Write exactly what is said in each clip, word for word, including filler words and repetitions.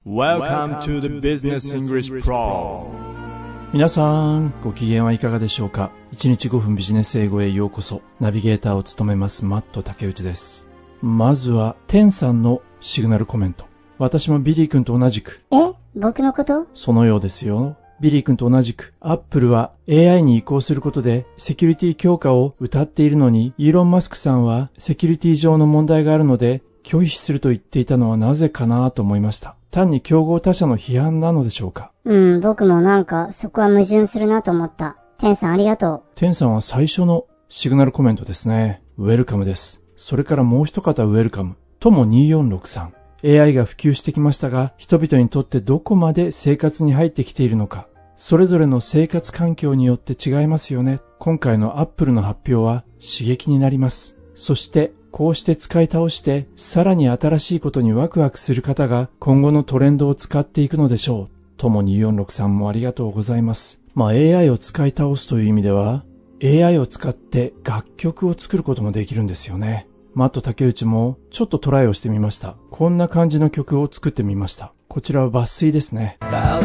Welcome to the Business English Pro。 皆さんご機嫌はいかがでしょうか。いちにちごふんビジネス英語へようこそ。ナビゲーターを務めますマット竹内です。まずはテンさんのシグナルコメント。私もビリー君と同じく。 え、僕のこと？ そのようですよ。ビリー君と同じく、アップルは エーアイ に移行することでセキュリティ強化を謳っているのに、イーロン・マスクさんはセキュリティ上の問題があるので拒否すると言っていたのはなぜかなと思いました。単に競合他社の批判なのでしょうか。 うん、僕もなんかそこは矛盾するなと思った。テンさんありがとう。 テンさんは最初のシグナルコメントですね。ウェルカムです。それからもう一方ウェルカム。ともによんろくさん。エーアイ が普及してきましたが、人々にとってどこまで生活に入ってきているのか。それぞれの生活環境によって違いますよね。今回のアップルの発表は刺激になります。そしてこうして使い倒してさらに新しいことにワクワクする方が今後のトレンドを使っていくのでしょう。ともによんろくさんもありがとうございます。まあ エーアイ を使い倒すという意味では エーアイ を使って楽曲を作ることもできるんですよね。マット竹内もちょっとトライをしてみました。こんな感じの曲を作ってみました。こちらは抜粋ですね。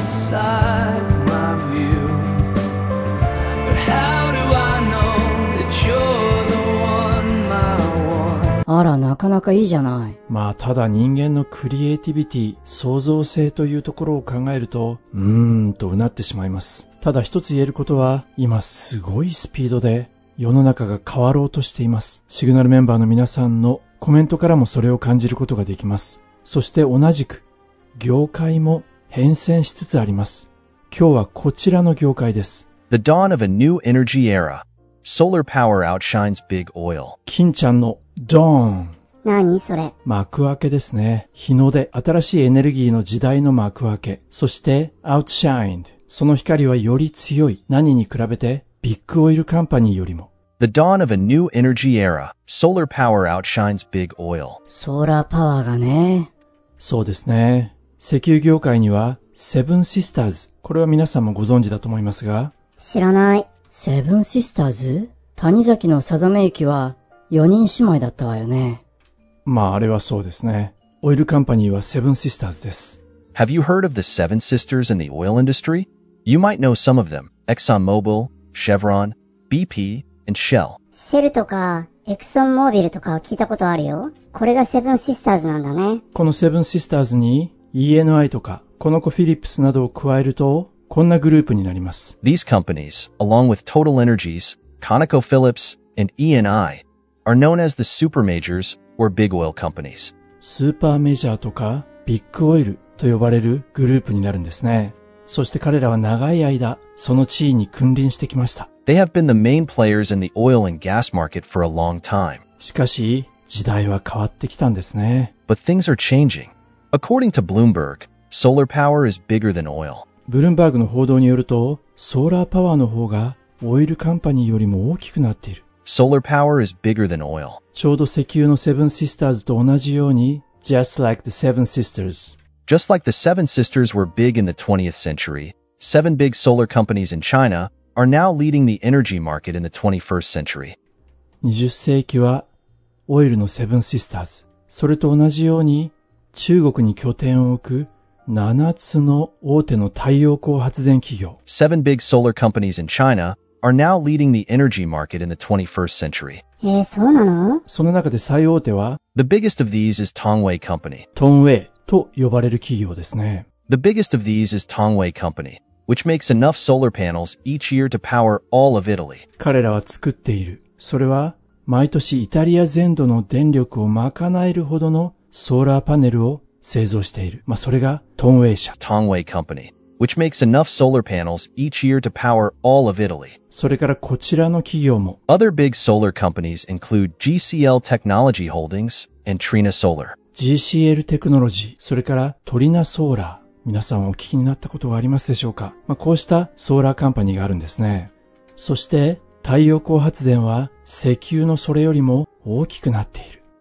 あら、なかなかいいじゃない。 まあただ人間のクリエイティビティ、創造性というところを考えるとうーんとうなってしまいます。ただ一つ言えることは、今すごいスピードで世の中が変わろうとしています。シグナルメンバーの皆さんのコメントからもそれを感じることができます。そして同じく業界も変遷しつつあります。今日はこちらの業界です。 The dawn of a new energy era. Solar power outshines big oil. 金ちゃんのドーン。 何それ？ 幕開けですね。日の出、新しいエネルギーの時代の幕開け。そして outshined。その光はより強い。何に比べて？ビッグオイルカンパニーよりも。 The dawn of a new energy era. Solar power outshines big oil. ソーラーパワーがね。 そうですね。石油業界にはセブンシスターズ。これは皆さんもご存知だと思いますが。 知らない。 セブンシスターズ？谷崎のさざめ駅はよにん姉妹だったわよね。 まああれはそうですね。オイルカンパニーはセブンシスターズです。 Have you heard of the seven sisters in the oil industry? You might know some of them. ExxonMobil, Chevron, ビーピー, and Shell. シェルとかエクソンモービルとかは聞いたことあるよ。これがセブンシスターズなんだね。 このセブンシスターズに イーエヌアイ とかコノコフィリップスなどを加えるとこんなグループになります。 These companies, along with Total Energies, ConocoPhillips, and イーエヌアイ, are known as the super majors or big oil companies. スーパーメジャーとかビッグオイルと呼ばれるグループになるんですね。そして彼らは長い間その地位に君臨してきました。 They have been the main players in the oil and gas market for a long time. しかし時代は変わってきたんですね。 But things are changing. According to Bloomberg, solar power is bigger than oil. ブルームバーグの報道によるとソーラーパワーの方がオイルカンパニーよりも大きくなっている。 Solar power is bigger than oil. ちょうど石油のセブンシスターズと同じように Just like the seven sisters. Just like the seven sisters were big in the twentieth century, seven big solar companies in China are now leading the energy market in the twenty-first century. にじゅっ世紀はオイルのセブンシスターズ。それと同じように中国に拠点を置くななつの大手の太陽光発電企業。 Seven big solar companies in China are now leading the energy market in the twenty-first century. えー、そうなの？ その中で最大手は The biggest of these is Tongwei Company. トンウェイと呼ばれる企業ですね。 The biggest of these is Tongwei Company, which makes enough solar panels each year to power all of Italy. 彼らは作っている。それは毎年イタリア全土の電力を賄えるほどのソーラーパネルを製造している。まあ、それがトンウェイ社。 Tongwei Company, which makes enough solar panels each year to power all of Italy. それからこちらの企業も Other big solar companies include ジーシーエル Technology Holdings and Trina Solar. ジーシーエル テクノロジー、それからトリナソーラー。皆さんお聞きになったことはありますでしょうか。まあ、こうしたソーラーカンパニーがあるんですね。そして太陽光発電は石油のそれよりも大きくなっている。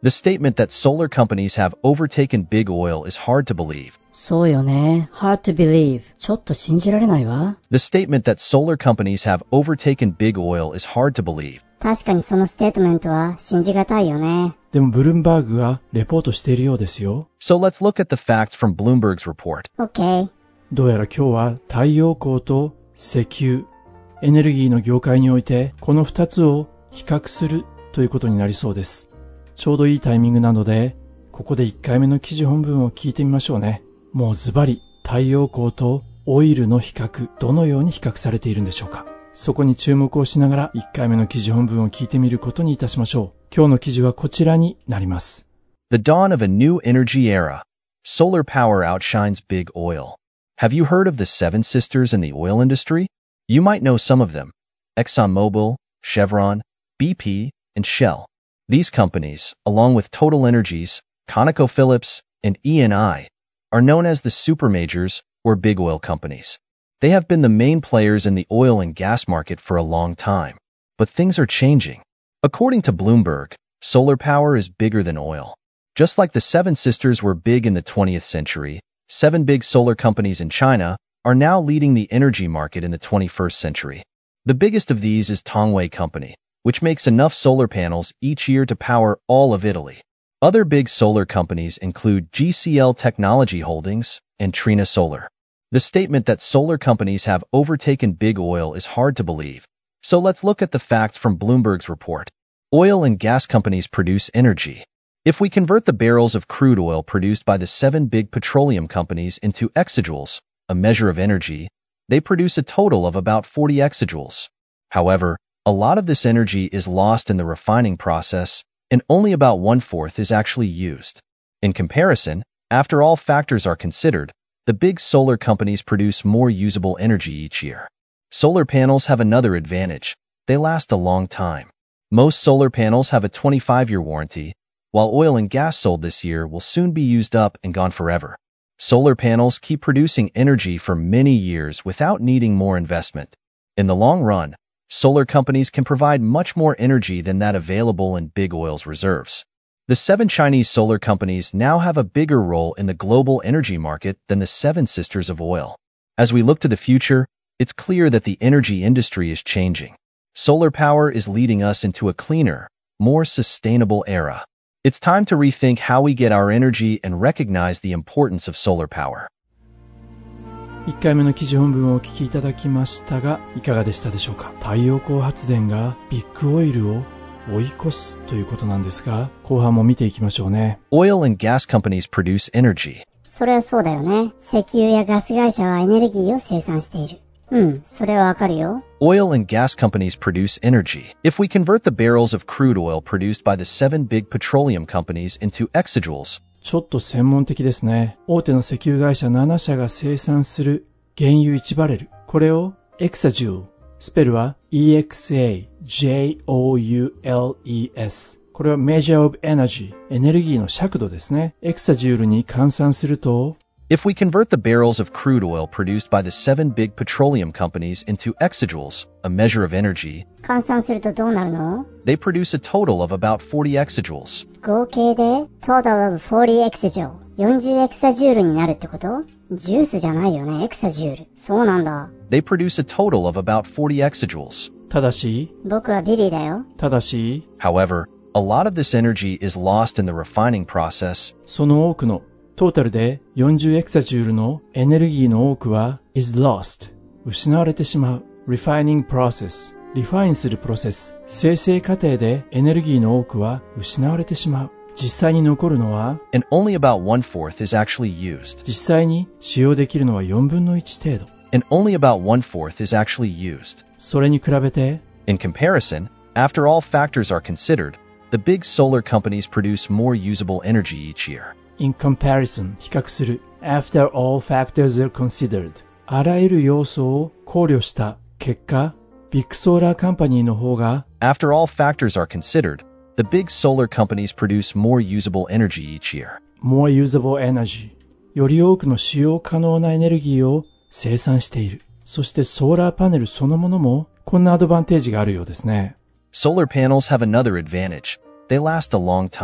The statement that solar companies have overtaken big oil is hard to believe. そうよね。hard to believe. ちょっと信じられないわ。 The statement that solar companies have overtaken big oil is hard to believe. 確かにそのステートメントは信じがたいよね。 でもブルームバーグがレポートしているようですよ。 So let's look at the facts from Bloomberg's report. OK。 どうやら今日は太陽光と石油、エネルギーの業界においてこの二つを比較するということになりそうです。ちょうどいいタイミングなので、ここでいっかいめの記事本文を聞いてみましょうね。もうズバリ太陽光とオイルの比較、どのように比較されているんでしょうか。そこに注目をしながらいっかいめの記事本文を聞いてみることにいたしましょう。今日の記事はこちらになります。 The dawn of a new energy era. Solar power outshines big oil. Have you heard of the seven sisters in the oil industry? You might know some of them. ExxonMobil, Chevron, B P, and Shell. These companies, along with Total Energies, ConocoPhillips, and E and I, are known as the supermajors or big oil companies. They have been the main players in the oil and gas market for a long time. But things are changing. According to Bloomberg, solar power is bigger than oil. Just like the seven sisters were big in the twentieth century, seven big solar companies in China are now leading the energy market in the twenty-first century. The biggest of these is Tongwei Company, which makes enough solar panels each year to power all of Italy. Other big solar companies include G C L Technology Holdings and Trina Solar. The statement that solar companies have overtaken big oil is hard to believe. So let's look at the facts from Bloomberg's report. Oil and gas companies produce energy. If we convert the barrels of crude oil produced by the seven big petroleum companies into exajoules, a measure of energy, they produce a total of about forty exajoules. However, a lot of this energy is lost in the refining process, and only about one-fourth is actually used. In comparison, after all factors are considered, the big solar companies produce more usable energy each year. Solar panels have another advantage. They last a long time. Most solar panels have a twenty-five year warranty, while oil and gas sold this year will soon be used up and gone forever. Solar panels keep producing energy for many years without needing more investment. In the long run, solar companies can provide much more energy than that available in big oil's reserves. The seven Chinese solar companies now have a bigger role in the global energy market than the seven sisters of oil. As we look to the future, it's clear that the energy industry is changing. Solar power is leading us into a cleaner, more sustainable era. It's time to rethink how we get our energy and recognize the importance of solar power. いっかいめの記事本文をお聞きいただきましたが、いかがでしたでしょうか。太陽光発電がビッグオイルを追い越すということなんですが、後半も見ていきましょうね。 Oil and gas companies produce energy. それはそうだよね。石油やガス会社はエネルギーを生産している。うん、それはわかるよ。 Oil and gas companies produce energy. If we convert the barrels of crude oil produced by the seven big petroleum companies into exajoules. ちょっと専門的ですね。大手の石油会社なな社が生産する原油いちバレル。これをエクサジュール。スペルは イーエックスエージェイオーユーエルイーエス。これは Measure of Energy。エネルギーの尺度ですね。エクサジュールに換算すると、 If we convert the barrels of crude oil produced by the seven big petroleum companies into exajoules, a measure of energy, 換算するとどうなるの？ they produce a total of about forty exajoules. 合計で Total of forty exajoule。よんじゅうエクサジュールになるってこと？ジュースじゃないよね、エクサジュール。そうなんだ。 They produce a total of about forty exajoules. ただし、 僕はビリーだよ。 ただし、 However, a lot of this energy is lost in the refining process. その多くのトータルでよんじゅうエクサジュールのエネルギーの多くは is lost 失われてしまう refining process リファインするプロセス生成過程でエネルギーの多くは失われてしまう実際に残るのは And only about one-fourth is actually used. 実際に使用できるのはよんぶんのいち程度 And only about one-fourth is actually used. それに比べて In comparison, after all factors are considered, the big solar companies produce more usable energy each year. In comparison 比較する After all factors are considered あらゆる要素を考慮した結果ビッグソーラーカンパニーの方が After all factors are considered, the big solar companies produce more usable energy each year. More usable energy より多くの使用可能なエネルギーを生産しているそしてソーラーパネルそのものもこんなアドバンテージがあるようですね Solar panels have another advantage. They last a long time.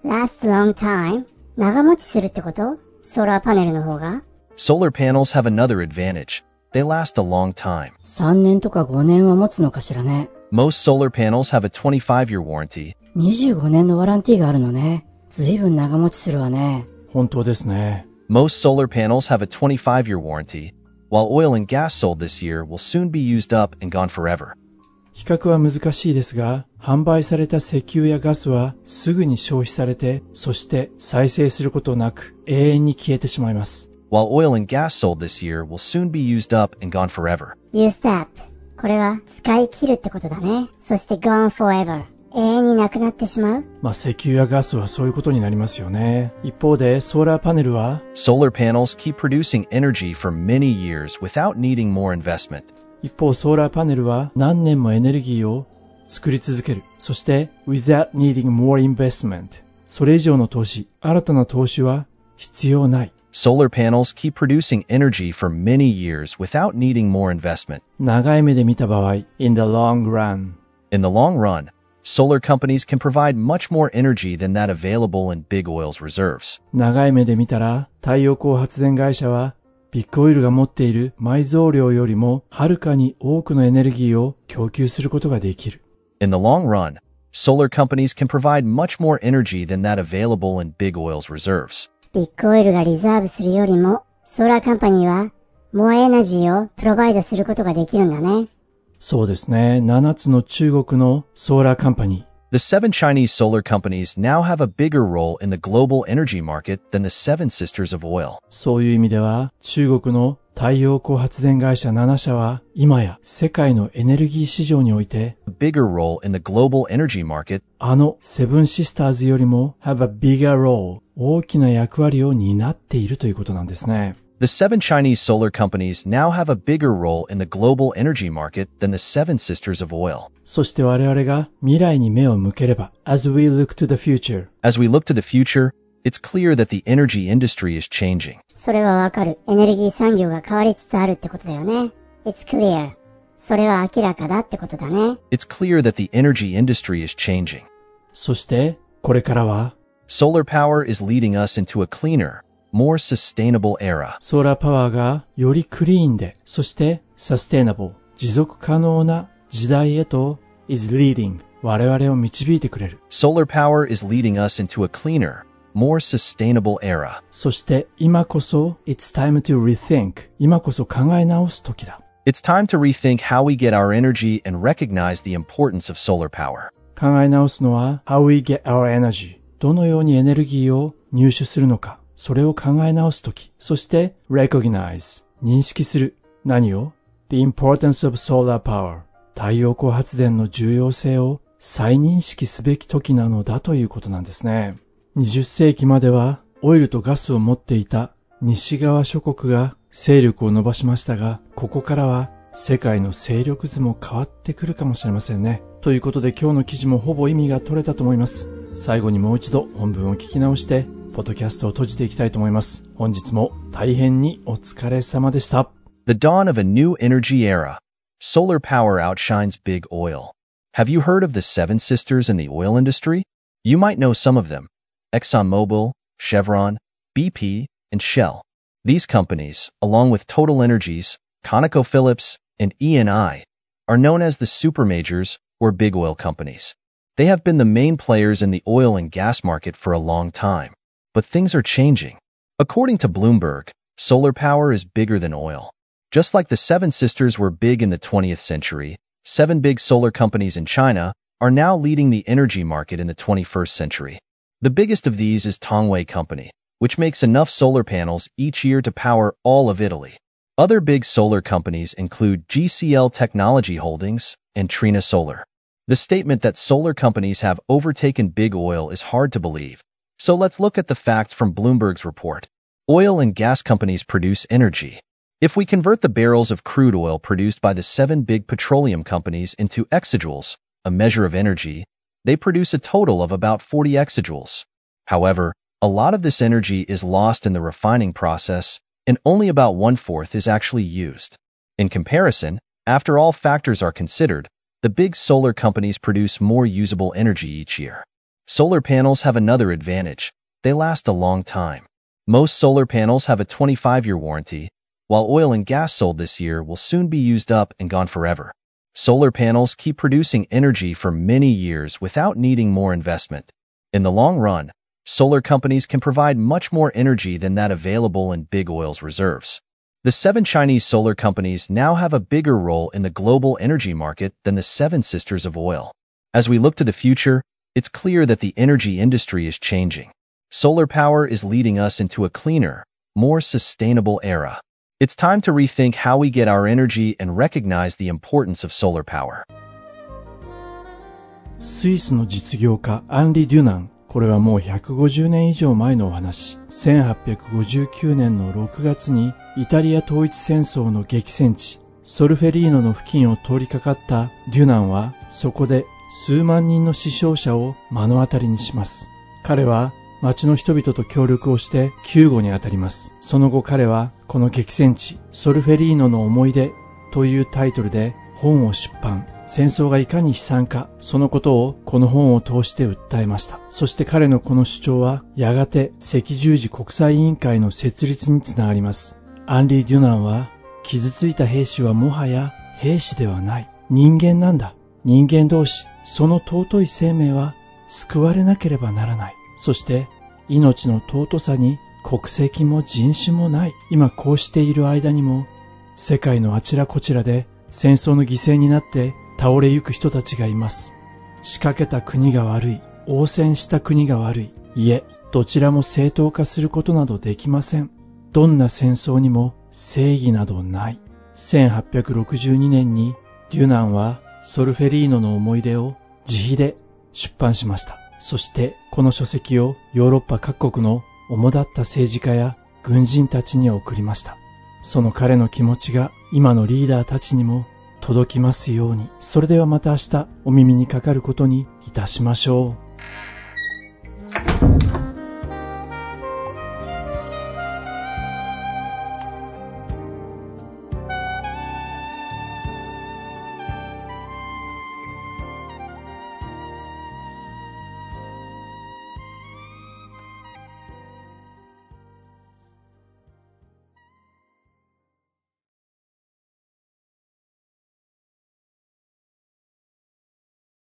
Lasts a long time? 長持ちするってこと？ソーラーパネルの方が？ Solar panels have another advantage. They last a long time. さんねんとかごねんは持つのかしらね。 Most solar panels have a twenty-five year warranty. にじゅうごねんのワランティーがあるのね。ずいぶん長持ちするわね。 本当ですね。 Most solar panels have a twenty-five year warranty, while oil and gas sold this year will soon be used up and gone forever. 比較は難しいですが、販売された石油やガスはすぐに消費されて、そして再生することなく永遠に消えてしまいます。 While oil and gas sold this year will soon be used up and gone forever. Used up. これは使い切るってことだね。そして gone forever. 永遠になくなってしまう。 まあ石油やガスはそういうことになりますよね。一方でソーラーパネルは Solar panels keep producing energy for many years without needing more investment. 一方ソーラーパネルは何年もエネルギーを作り続ける。そして without needing more investment. それ以上の投資、新たな投資は必要ない。 Solar panels keep producing energy for many years without needing more investment. 長い目で見た場合 in the long run. In the long run, solar companies can provide much more energy than that available in big oil's reserves. 長い目で見たら太陽光発電会社はビッグオイルが持っている埋蔵量よりもはるかに多くのエネルギーを供給することができる。 In the long run, solar companies can provide much more energy than that available in big oil's reserves. ビッグオイルがリザーブするよりも、ソーラーカンパニーは、more energy をプロバイドすることができるんだね。 そうですね。ななつの中国のソーラーカンパニー。 The seven Chinese solar companies now have a bigger role in the global energy market than the seven sisters of oil. そういう意味では、中国の太陽光発電会社ななしゃは、今や世界のエネルギー市場において、 A bigger role in the global energy market. あのセブンシスターズよりも have a bigger role、大きな役割を担っているということなんですね。 The seven Chinese solar companies now have a bigger role in the global energy market than the seven sisters of oil. そして我々が未来に目を向ければ、as we look to the future. As we look to the future, it's clear that the energy industry is changing. それはわかる。エネルギー産業が変わりつつあるってことだよね。It's clear. それは明らかだってことだね。 It's clear that the energy industry is changing. そしてこれからは Solar power is leading us into a cleaner, more sustainable era. ソーラーパワーがよりクリーンで、そしてサステイナブル、持続可能な時代へと is leading 我々を導いてくれる。 Solar power is leading us into a cleaner, more sustainable era. そして今こそ it's time to rethink 今こそ考え直す時だ。 It's time to rethink how we get our energy and recognize the importance of solar power. 考え直すのは how we get our energy どのようにエネルギーを入手するのか、それを考え直す時、そして recognize 認識する。何を the importance of solar power 太陽光発電の重要性を再認識すべき時なのだということなんですね。にじゅっせいきまではオイルとガスを持っていた西側諸国が勢力を伸ばしましたが、ここからは世界の勢力図も変わってくるかもしれませんね。ということで今日の記事もほぼ意味が取れたと思います。最後にもう一度本文を聞き直してポッドキャストを閉じていきたいと思います。本日も大変にお疲れ様でした。 The dawn of a new energy era. Solar power outshines big oil. Have you heard of the seven sisters in the oil industry? You might know some of them. ExxonMobil, Chevron, B P, and Shell. These companies, along with Total Energies, ConocoPhillips, and E and I, are known as the supermajors or big oil companies. They have been the main players in the oil and gas market for a long time. But things are changing. According to Bloomberg, solar power is bigger than oil. Just like the seven sisters were big in the twentieth century, seven big solar companies in China are now leading the energy market in the twenty-first century. The biggest of these is Tongwei Company, which makes enough solar panels each year to power all of Italy. Other big solar companies include G C L Technology Holdings and Trina Solar. The statement that solar companies have overtaken big oil is hard to believe. So let's look at the facts from Bloomberg's report. Oil and gas companies produce energy. If we convert the barrels of crude oil produced by the seven big petroleum companies into exajoules, a measure of energy, they produce a total of about forty exajoules. However, a lot of this energy is lost in the refining process, and only about one-fourth is actually used. In comparison, after all factors are considered, the big solar companies produce more usable energy each year. Solar panels have another advantage. They last a long time. Most solar panels have a twenty-five year warranty, while oil and gas sold this year will soon be used up and gone forever. Solar panels keep producing energy for many years without needing more investment. In the long run, solar companies can provide much more energy than that available in big oil's reserves. The seven Chinese solar companies now have a bigger role in the global energy market than the seven sisters of oil. As we look to the future, it's clear that the energy industry is changing. Solar power is leading us into a cleaner, more sustainable era. It's time to rethink how we get our energy and recognize the importance of solar power. スイスの実業家アンリ・デュナン。これはもうひゃくごじゅうねん以上前のお話。せんはっぴゃくごじゅうきゅうねんのろくがつにイタリア統一戦争の激戦地ソルフェリーノの付近を通りかかったデュナンはそこで数万人の死傷者を目の当たりにします。彼は町の人々と協力をして救護に当たります。その後彼はこの激戦地ソルフェリーノの思い出というタイトルで本を出版。戦争がいかに悲惨か、そのことをこの本を通して訴えました。そして彼のこの主張はやがて赤十字国際委員会の設立につながります。アンリ・デュナンは傷ついた兵士はもはや兵士ではない。人間なんだ。人間同士、その尊い生命は救われなければならない。そして命の尊さに国籍も人種もない。今こうしている間にも世界のあちらこちらで戦争の犠牲になって倒れゆく人たちがいます。仕掛けた国が悪い。応戦した国が悪い。いえ、どちらも正当化することなどできません。どんな戦争にも正義などない。せんはっぴゃくろくじゅうにねんにデュナンはソルフェリーノの思い出を自費で出版しました。そしてこの書籍をヨーロッパ各国の主だった政治家や軍人たちに送りました。その彼の気持ちが今のリーダーたちにも届きますように。それではまた明日お耳にかかることにいたしましょう。